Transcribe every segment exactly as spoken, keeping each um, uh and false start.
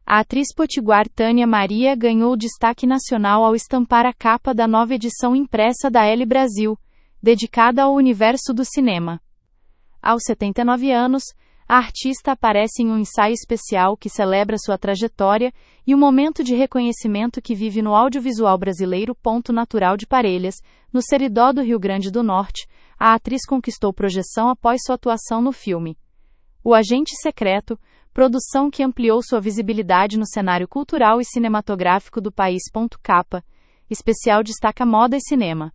A atriz potiguar Tânia Maria ganhou destaque nacional ao estampar a capa da nova edição impressa da Elle Brasil, dedicada ao universo do cinema. Aos setenta e nove anos, a artista aparece em um ensaio especial que celebra sua trajetória e o momento de reconhecimento que vive no audiovisual brasileiro. Ponto Natural de Parelhas, no Seridó do Rio Grande do Norte, a atriz conquistou projeção após sua atuação no filme O Agente Secreto, produção que ampliou sua visibilidade no cenário cultural e cinematográfico do país. Capa, especial destaca moda e cinema.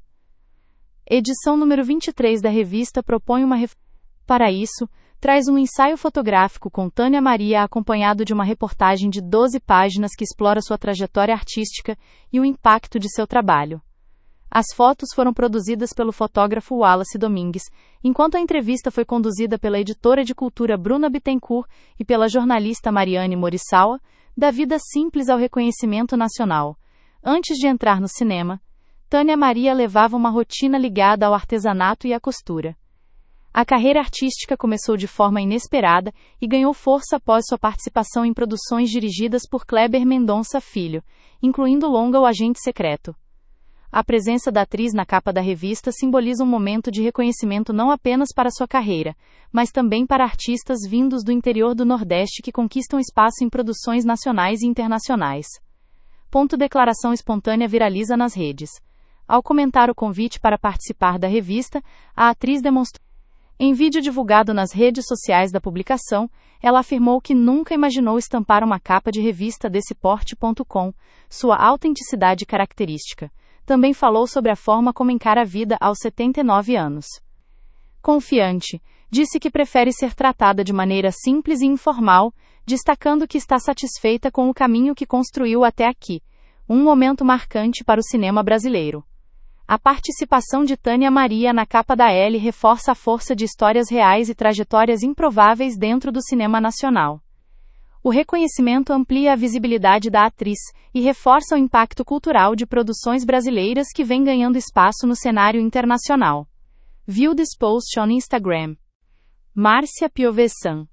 Edição número vinte e três da revista propõe uma ref... Para isso, traz um ensaio fotográfico com Tânia Maria acompanhado de uma reportagem de doze páginas que explora sua trajetória artística e o impacto de seu trabalho. As fotos foram produzidas pelo fotógrafo Wallace Domingues, enquanto a entrevista foi conduzida pela editora de cultura Bruna Bittencourt e pela jornalista Mariane Morissawa, da vida simples ao reconhecimento nacional. Antes de entrar no cinema, Tânia Maria levava uma rotina ligada ao artesanato e à costura. A carreira artística começou de forma inesperada e ganhou força após sua participação em produções dirigidas por Kleber Mendonça Filho, incluindo o longa O Agente Secreto. A presença da atriz na capa da revista simboliza um momento de reconhecimento não apenas para sua carreira, mas também para artistas vindos do interior do Nordeste que conquistam espaço em produções nacionais e internacionais. Ponto Declaração espontânea viraliza nas redes. Ao comentar o convite para participar da revista, a atriz demonstrou. Em vídeo divulgado nas redes sociais da publicação, ela afirmou que nunca imaginou estampar uma capa de revista desse porte. Com sua autenticidade característica. Também falou sobre a forma como encara a vida aos setenta e nove anos. Confiante, disse que prefere ser tratada de maneira simples e informal, destacando que está satisfeita com o caminho que construiu até aqui, um momento marcante para o cinema brasileiro. A participação de Tânia Maria na capa da Elle reforça a força de histórias reais e trajetórias improváveis dentro do cinema nacional. O reconhecimento amplia a visibilidade da atriz e reforça o impacto cultural de produções brasileiras que vêm ganhando espaço no cenário internacional. View this post on Instagram. Márcia Piovesan.